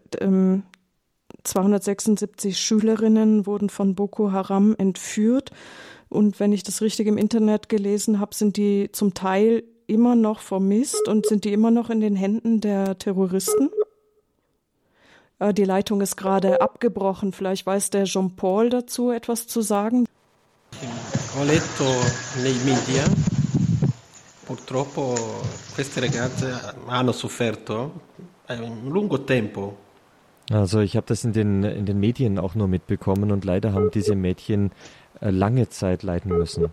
276 Schülerinnen wurden von Boko Haram entführt. Und wenn ich das richtig im Internet gelesen habe, sind die zum Teil immer noch vermisst und sind die immer noch in den Händen der Terroristen? Die Leitung ist gerade abgebrochen. Vielleicht weiß der Jean Paul dazu etwas zu sagen. Ho letto nei media, purtroppo queste ragazze hanno sofferto un lungo tempo. Also ich habe das in den Medien auch nur mitbekommen und leider haben diese Mädchen lange Zeit leiden müssen.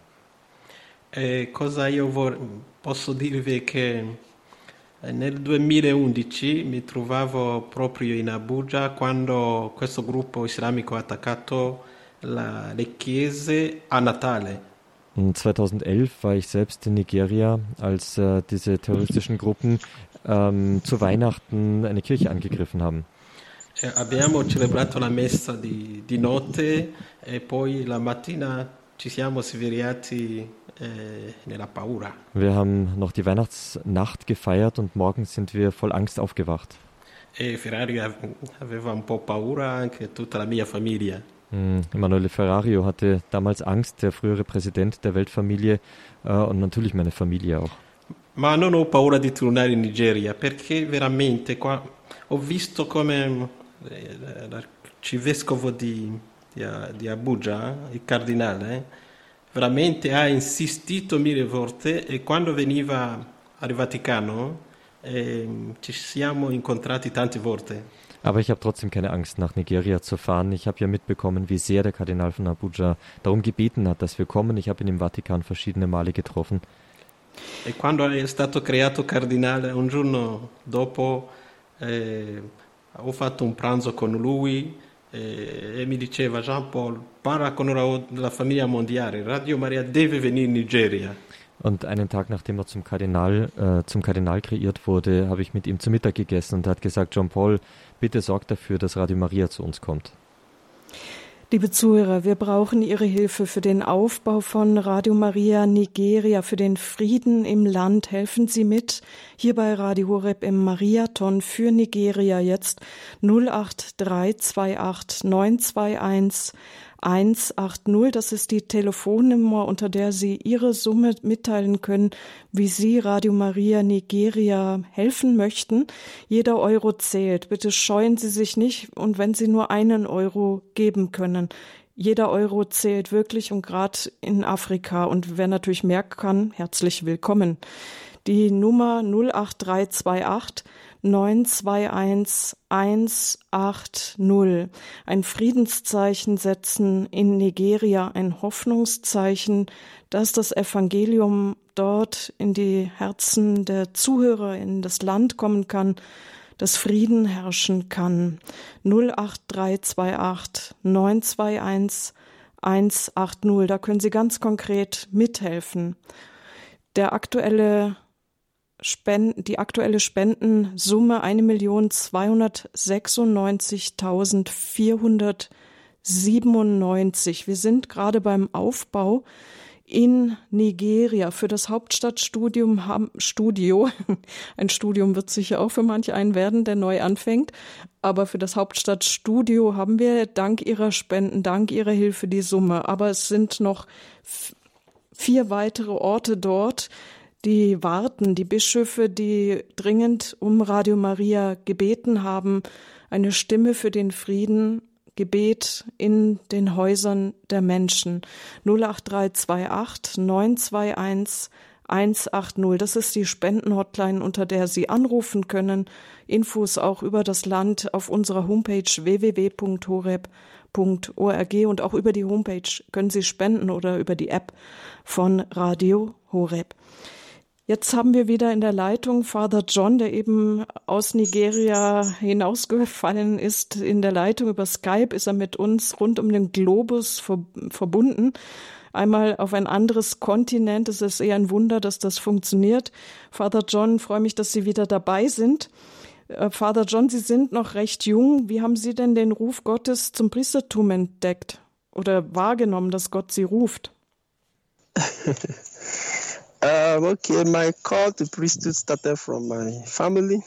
Cosa io posso dirvi che nel 2011 mi trovavo proprio in Abuja quando questo gruppo islamico ha attaccato le chiese a Natale. 2011 war ich selbst in Nigeria, als diese terroristischen Gruppen zu Weihnachten eine Kirche angegriffen haben. Abbiamo celebrato la messa di notte e poi la mattina ci siamo svegliati nella paura. Wir haben noch die Weihnachtsnacht gefeiert und morgens sind wir voll Angst aufgewacht. Ferrari aveva un po' paura, anche tutta la mia famiglia. Emanuele Ferrario hatte damals Angst, der frühere Präsident der Weltfamilie und natürlich meine Familie auch. Ma non ho paura di tornare in Nigeria perché veramente qua ho visto come l'arcivescovo di Abuja, il cardinale, veramente ha insistito mille volte e quando veniva al Vaticano ci siamo incontrati tante volte. Aber ich habe trotzdem keine Angst, nach Nigeria zu fahren. Ich habe ja mitbekommen, wie sehr der Kardinal von Abuja darum gebeten hat, dass wir kommen. Ich habe ihn im Vatikan verschiedene Male getroffen. E quando è stato creato cardinale, un giorno dopo ho fatto un pranzo con lui e mi diceva: Jean-Paul, parla con la famiglia mondiale, Radio Maria deve venire in Nigeria. Und einen Tag nachdem er zum Kardinal kreiert wurde, habe ich mit ihm zu Mittag gegessen und er hat gesagt: Jean-Paul, bitte sorg dafür, dass Radio Maria zu uns kommt. Liebe Zuhörer, wir brauchen Ihre Hilfe für den Aufbau von Radio Maria Nigeria, für den Frieden im Land. Helfen Sie mit. Hier bei Radio Horeb im Mariathon für Nigeria jetzt 08328 921 180. Das ist die Telefonnummer, unter der Sie Ihre Summe mitteilen können, wie Sie Radio Maria Nigeria helfen möchten. Jeder Euro zählt. Bitte scheuen Sie sich nicht, und wenn Sie nur 1 Euro geben können. Jeder Euro zählt wirklich, und gerade in Afrika. Und wer natürlich mehr kann, herzlich willkommen. Die Nummer 08328 921 180. Ein Friedenszeichen setzen in Nigeria, ein Hoffnungszeichen, dass das Evangelium dort in die Herzen der Zuhörer, in das Land kommen kann, dass Frieden herrschen kann. 08328 921 180. Da können Sie ganz konkret mithelfen. Die aktuelle Spendensumme 1.296.497. Wir sind gerade beim Aufbau in Nigeria für das Hauptstadtstudio. Ein Studium wird sicher auch für manch einen werden, der neu anfängt. Aber für das Hauptstadtstudio haben wir dank Ihrer Spenden, dank Ihrer Hilfe die Summe. Aber es sind noch 4 weitere Orte dort, die warten, die Bischöfe, die dringend um Radio Maria gebeten haben, eine Stimme für den Frieden, Gebet in den Häusern der Menschen. 08328 921 180. Das ist die Spendenhotline, unter der Sie anrufen können. Infos auch über das Land auf unserer Homepage www.horeb.org, und auch über die Homepage können Sie spenden oder über die App von Radio Horeb. Jetzt haben wir wieder in der Leitung Father John, der eben aus Nigeria hinausgefallen ist. In der Leitung über Skype ist er mit uns rund um den Globus verbunden. Einmal auf ein anderes Kontinent. Es ist eher ein Wunder, dass das funktioniert. Father John, freue mich, dass Sie wieder dabei sind. Father John, Sie sind noch recht jung. Wie haben Sie denn den Ruf Gottes zum Priestertum entdeckt oder wahrgenommen, dass Gott Sie ruft? Okay, my call to priesthood started from my family.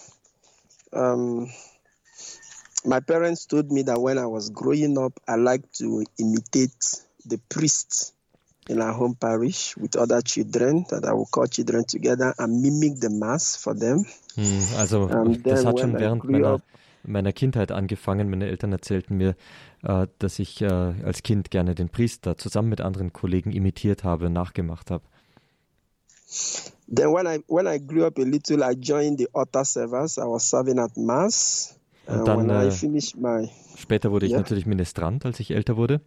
My parents told me that when I was growing up, I liked to imitate the priests in our home parish with other children, that I would call children together and mimic the mass for them. Also das hat schon meiner Kindheit angefangen. Meine Eltern erzählten mir, dass ich als Kind gerne den Priester zusammen mit anderen Kollegen imitiert habe, nachgemacht habe. Then when I grew up a little, I joined the altar service. I was serving at Mass. Und dann when I finished später wurde ich natürlich Ministrant, als ich älter wurde.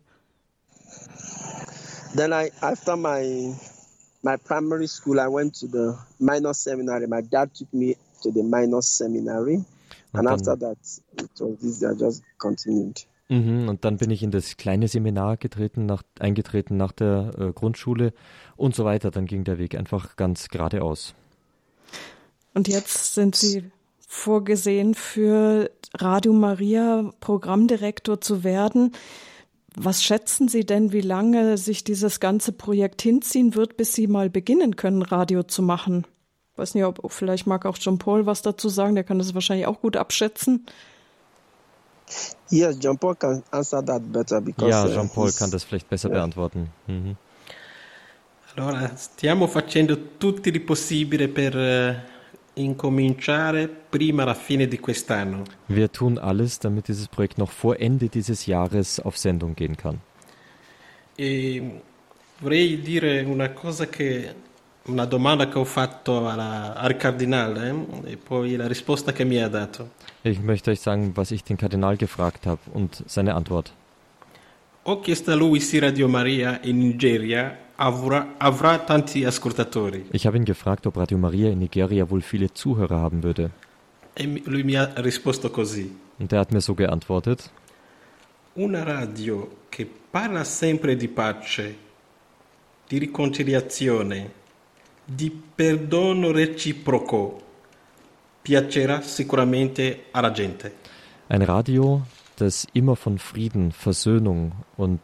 Then after my primary school, I went to the minor seminary. My dad took me to the minor seminary. And after that, it was this, I just continued. Und dann bin ich in das kleine Seminar eingetreten nach der Grundschule und so weiter. Dann ging der Weg einfach ganz geradeaus. Und jetzt sind Sie vorgesehen, für Radio Maria Programmdirektor zu werden. Was schätzen Sie denn, wie lange sich dieses ganze Projekt hinziehen wird, bis Sie mal beginnen können, Radio zu machen? Ich weiß nicht, ob vielleicht mag auch Jean-Paul was dazu sagen, der kann das wahrscheinlich auch gut abschätzen. Yes, Jean-Paul can answer that better because ja, Jean-Paul kann das vielleicht besser beantworten. Mhm. Allora, stiamo facendo tutti il possibile per incominciare prima la fine di quest'anno. Wir tun alles, damit dieses Projekt noch vor Ende dieses Jahres auf Sendung gehen kann. Vorrei dire una domanda che ho fatto al cardinale e poi la risposta che mi ha dato. Ich möchte euch sagen, was ich den Kardinal gefragt habe und seine Antwort. Ho chiesto a lui se Radio Maria in Nigeria avrà tanti ascoltatori. Ich habe ihn gefragt, ob Radio Maria in Nigeria wohl viele Zuhörer haben würde. E lui mi ha risposto così. Und er hat mir so geantwortet: Una radio che parla sempre di pace, di riconciliazione, di perdono reciproco, piacerà sicuramente alla gente. Ein Radio, das immer von Frieden, Versöhnung und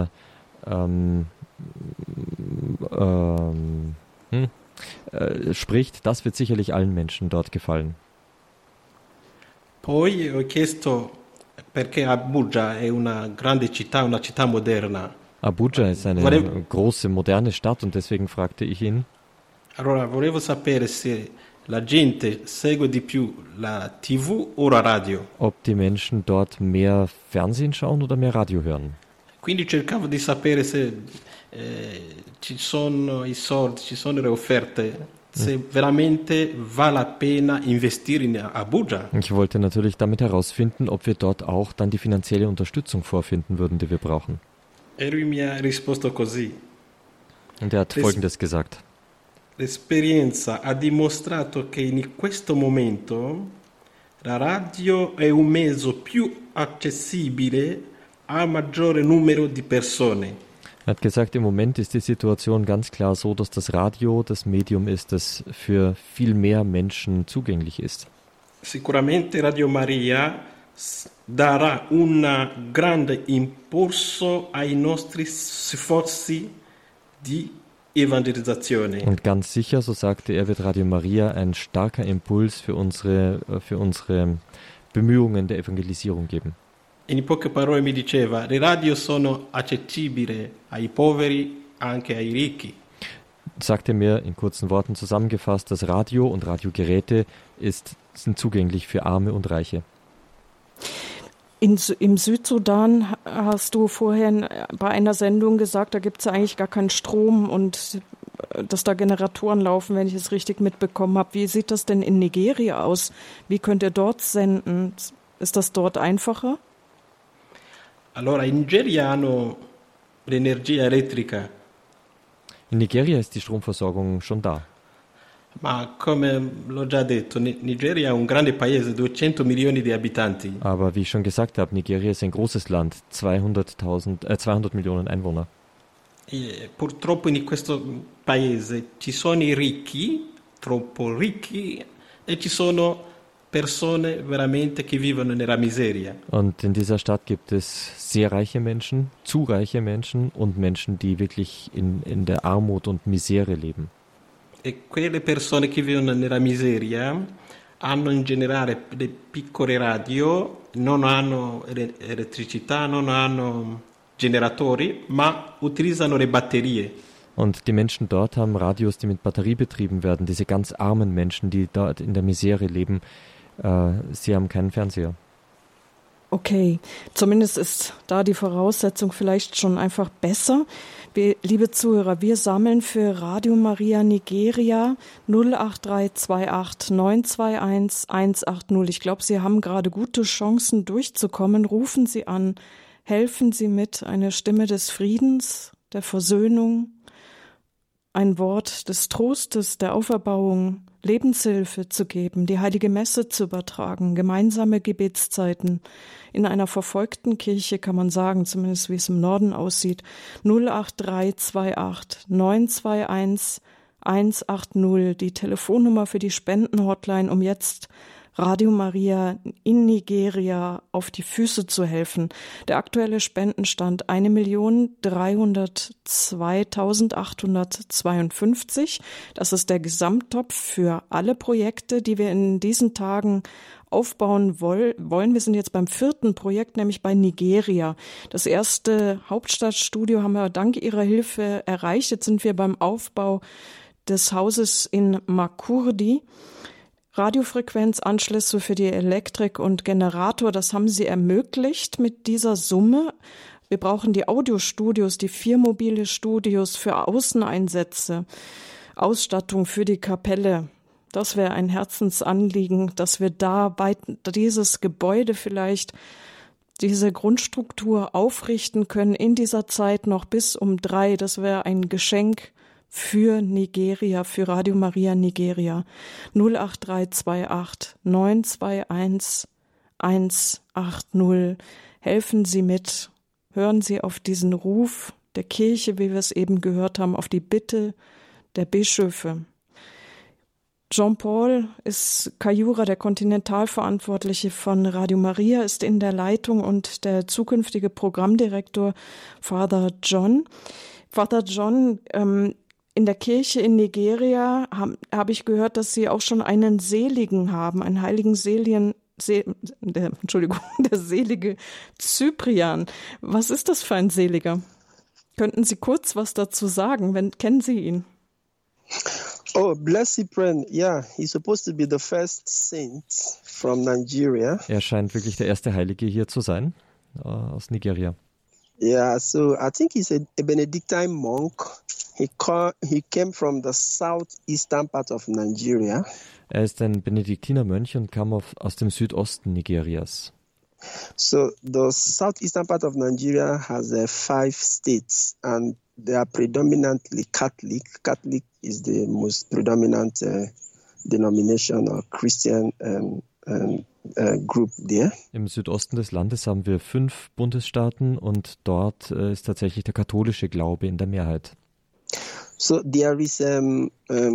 spricht, das wird sicherlich allen Menschen dort gefallen. Poi ho chiesto perché Abuja è una grande città, una città moderna. Abuja ist eine große, moderne Stadt und deswegen fragte ich ihn. Allora, volevo sapere se la gente segue di più la TV o la radio. Ob die Menschen dort mehr Fernsehen schauen oder mehr Radio hören. Quindi cercavo di sapere se ci sono i soldi, ci sono le offerte, se veramente vale la pena investire in Abuja. Ich wollte natürlich damit herausfinden, ob wir dort auch dann die finanzielle Unterstützung vorfinden würden, die wir brauchen. E lui mi ha risposto così. Und er hat Folgendes gesagt. L'esperienza ha dimostrato che in questo momento la radio è un mezzo più accessibile al maggiore numero di persone. Er hat gesagt, im Moment ist die Situation ganz klar so, dass das Radio das Medium ist, das für viel mehr Menschen zugänglich ist. Sicuramente Radio Maria darà un grande impulso ai nostri sforzi di evangelizzazione. Und ganz sicher, so sagte er, wird Radio Maria ein starker Impuls für unsere Bemühungen der Evangelisierung geben. In poche parole mi diceva, le radio sono accessibili ai poveri, anche ai ricchi. Sagte mir in kurzen Worten zusammengefasst, das Radio und Radiogeräte sind zugänglich für Arme und Reiche. Im Südsudan hast du vorhin bei einer Sendung gesagt, da gibt es ja eigentlich gar keinen Strom und dass da Generatoren laufen, wenn ich es richtig mitbekommen habe. Wie sieht das denn in Nigeria aus? Wie könnt ihr dort senden? Ist das dort einfacher? Allora, in Nigeria hanno l'energia elettrica. In Nigeria ist die Stromversorgung schon da. Ma come l'ho già detto, Nigeria è un grande paese, 200 milioni di abitanti. Aber wie ich schon gesagt habe, Nigeria ist ein großes Land, 200 Millionen Einwohner. Purtroppo in questo paese ci sono i ricchi, troppo ricchi, e ci sono persone veramente che vivono nella miseria. Und in dieser Stadt gibt es sehr reiche Menschen, zu reiche Menschen und Menschen, die wirklich in der Armut und Misere leben. E quelle persone che vivono nella miseria hanno in generale le piccole radio, non hanno elettricità, non hanno generatori, ma utilizzano le batterie. Und die Menschen dort haben Radios, die mit Batterie betrieben werden. Diese ganz armen Menschen, die dort in der Misere leben, sie haben keinen Fernseher. Okay, zumindest ist da die Voraussetzung vielleicht schon einfach besser. Liebe Zuhörer, wir sammeln für Radio Maria Nigeria 08328 921 180. Ich glaube, Sie haben gerade gute Chancen durchzukommen. Rufen Sie an, helfen Sie mit, eine Stimme des Friedens, der Versöhnung, ein Wort des Trostes, der Auferbauung, Lebenshilfe zu geben, die Heilige Messe zu übertragen, gemeinsame Gebetszeiten. In einer verfolgten Kirche kann man sagen, zumindest wie es im Norden aussieht, 08328 921 180, die Telefonnummer für die Spendenhotline, um jetzt Radio Maria in Nigeria auf die Füße zu helfen. Der aktuelle Spendenstand 1.302.852. Das ist der Gesamttopf für alle Projekte, die wir in diesen Tagen aufbauen wollen. Wir sind jetzt beim 4. Projekt, nämlich bei Nigeria. Das erste Hauptstadtstudio haben wir dank Ihrer Hilfe erreicht. Jetzt sind wir beim Aufbau des Hauses in Makurdi. Radiofrequenzanschlüsse für die Elektrik und Generator, das haben Sie ermöglicht mit dieser Summe. Wir brauchen die Audiostudios, die 4 mobile Studios für Außeneinsätze, Ausstattung für die Kapelle. Das wäre ein Herzensanliegen, dass wir da bei dieses Gebäude vielleicht diese Grundstruktur aufrichten können in dieser Zeit noch bis um 3. Das wäre ein Geschenk für Nigeria, für Radio Maria Nigeria. 08328 921 180. Helfen Sie mit. Hören Sie auf diesen Ruf der Kirche, wie wir es eben gehört haben, auf die Bitte der Bischöfe. Jean-Paul ist Kayura, der Kontinentalverantwortliche von Radio Maria, ist in der Leitung und der zukünftige Programmdirektor Father John. Father John, in der Kirche in Nigeria habe ich gehört, dass Sie auch schon einen Seligen haben, einen heiligen der selige Cyprian. Was ist das für ein Seliger? Könnten Sie kurz was dazu sagen? Kennen Sie ihn? Oh, Blessed Cyprian, yeah, he's supposed to be the first saint from Nigeria. Er scheint wirklich der erste Heilige hier zu sein, aus Nigeria. Yeah, so I think he's a Benedictine monk. He came from the southeastern part of Nigeria. Er ist ein Benediktinermönch und kam aus dem Südosten Nigerias. So the southeastern part of Nigeria has 5 states and they are predominantly Catholic. Catholic is the most predominant denomination or Christian group there. Im Südosten des Landes haben wir 5 Bundesstaaten und dort ist tatsächlich der katholische Glaube in der Mehrheit. So there is there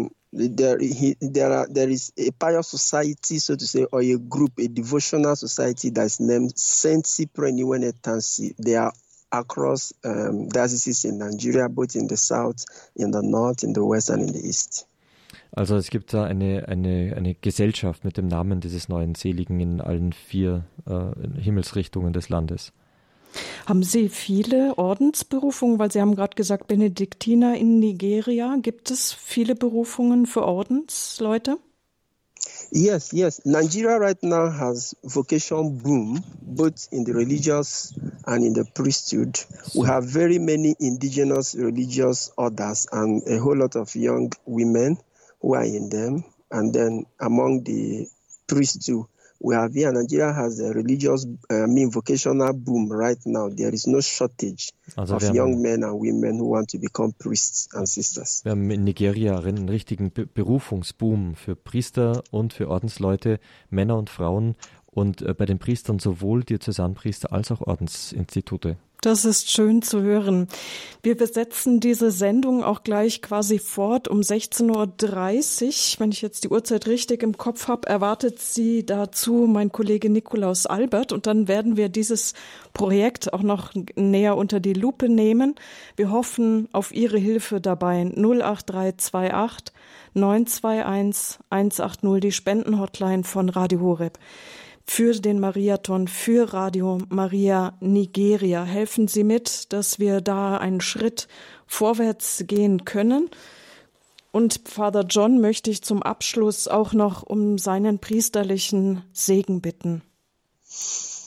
is a pious society, so to say, or a group, a devotional society that is named Saint Cyprian Iwenetansi. They are across dioceses in Nigeria, both in the south, in the north, in the west and in the east. Also es gibt da eine Gesellschaft mit dem Namen dieses neuen Seligen in allen 4 Himmelsrichtungen des Landes. Haben Sie viele Ordensberufungen? Weil Sie haben gerade gesagt, Benediktiner in Nigeria. Gibt es viele Berufungen für Ordensleute? Yes. Nigeria right now has vocation boom, both in the religious and in the priesthood. We have very many indigenous religious orders and a whole lot of young women who are in them. And then among the priests too, we have here, Nigeria has a religious, vocational boom right now. There is no shortage of young men and women who want to become priests and sisters. Wir haben in Nigeria einen richtigen Berufungsboom für Priester und für Ordensleute, Männer und Frauen und bei den Priestern sowohl Diözesanpriester als auch Ordensinstitute. Das ist schön zu hören. Wir besetzen diese Sendung auch gleich quasi fort um 16.30 Uhr. Wenn ich jetzt die Uhrzeit richtig im Kopf habe, erwartet Sie dazu mein Kollege Nikolaus Albert. Und dann werden wir dieses Projekt auch noch näher unter die Lupe nehmen. Wir hoffen auf Ihre Hilfe dabei. 08328 921 180, die Spendenhotline von Radio Horeb. Für den Mariathon, für Radio Maria Nigeria. Helfen Sie mit, dass wir da einen Schritt vorwärts gehen können. Und Father John möchte ich zum Abschluss auch noch um seinen priesterlichen Segen bitten.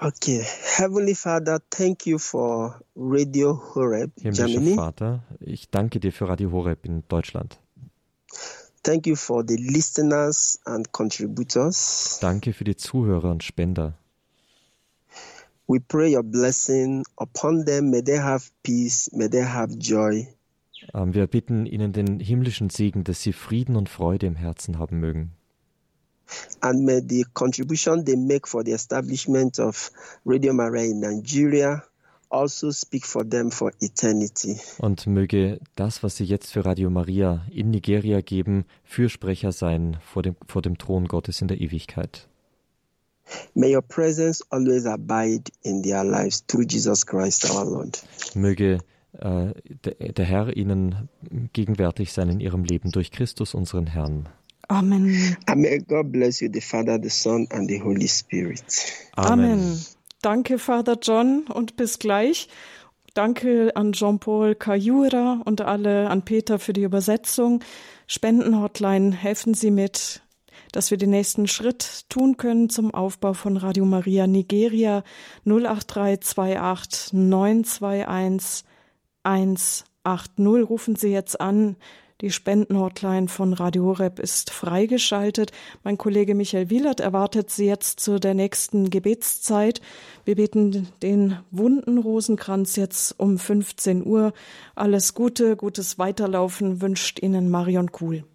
Okay, Heavenly Father, thank you for Radio Horeb, Himmlischer Germany. Vater, ich danke dir für Radio Horeb in Deutschland. Thank you for the listeners and contributors. Danke für die Zuhörer und Spender. We pray your blessing upon them. May they have peace, may they have joy. Wir bitten ihnen den himmlischen Segen, dass sie Frieden und Freude im Herzen haben mögen. And may the contribution they make for the establishment of Radio Maria in Nigeria also speak for them for eternity. Und möge das, was sie jetzt für Radio Maria in Nigeria geben, Fürsprecher sein vor dem Thron Gottes in der Ewigkeit. May your presence always abide in their lives through Jesus Christ our Lord. Möge der Herr ihnen gegenwärtig sein in ihrem Leben durch Christus, unseren Herrn. Amen. And may God bless you, the Father, the Son and the Holy Spirit. Amen. Danke, Father John, und bis gleich. Danke an Jean-Paul Kayura und alle an Peter für die Übersetzung. Spendenhotline, helfen Sie mit, dass wir den nächsten Schritt tun können zum Aufbau von Radio Maria Nigeria. 08328 921 180. Rufen Sie jetzt an. Die Spendenhotline von Radio Horeb ist freigeschaltet. Mein Kollege Michael Wielert erwartet Sie jetzt zu der nächsten Gebetszeit. Wir beten den wunden Rosenkranz jetzt um 15 Uhr. Alles Gute, gutes Weiterlaufen wünscht Ihnen Marion Kuhl.